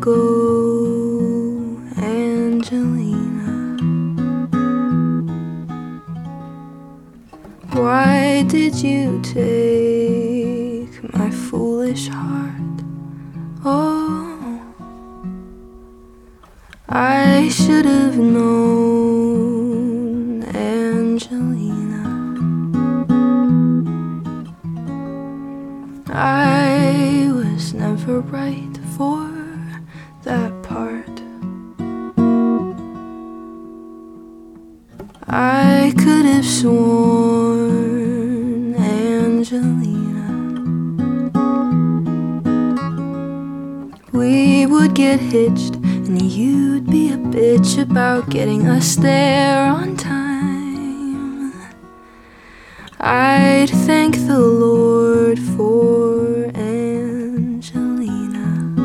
go, Angelina? Why did you take my foolish heart? Oh, I should have known, Angelina. I was never right for that part. I could have sworn, Angelina, we would get hitched and you'd be a bitch about getting us there on time. I'd thank the Lord for Angelina.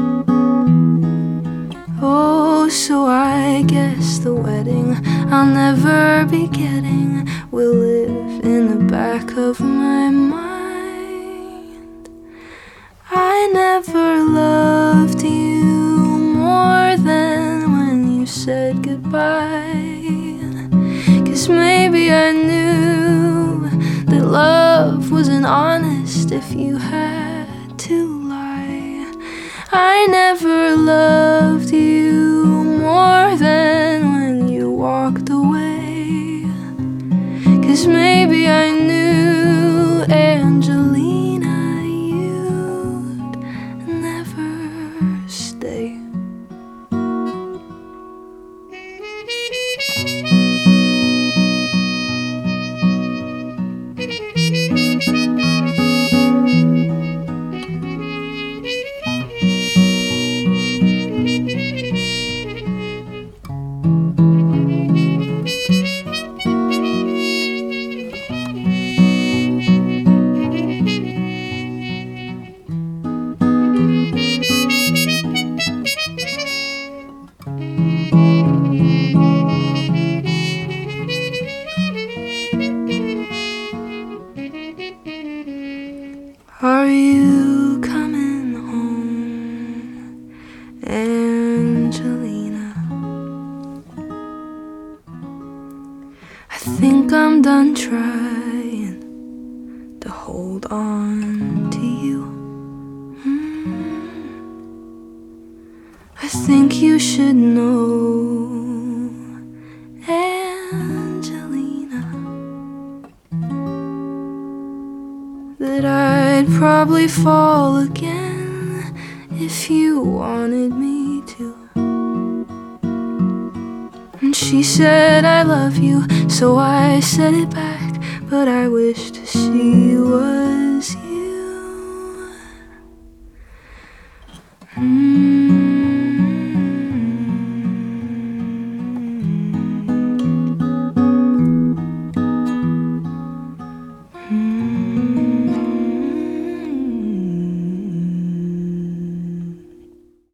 Oh, so I guess the wedding I'll never be getting will live in the back of my mind. I never loved you more than when you said goodbye, 'cause maybe I knew that love wasn't honest if you had to lie. I never loved you more than when you walked away, 'cause maybe I knew, Angelina, you'd never stay. Are you coming home, Angelina? I think I'm done trying to hold on to you. I think you should know, Angelina, that I'd probably fall again if you wanted me to. And she said, I love you, so I said it back, but I wished she was you.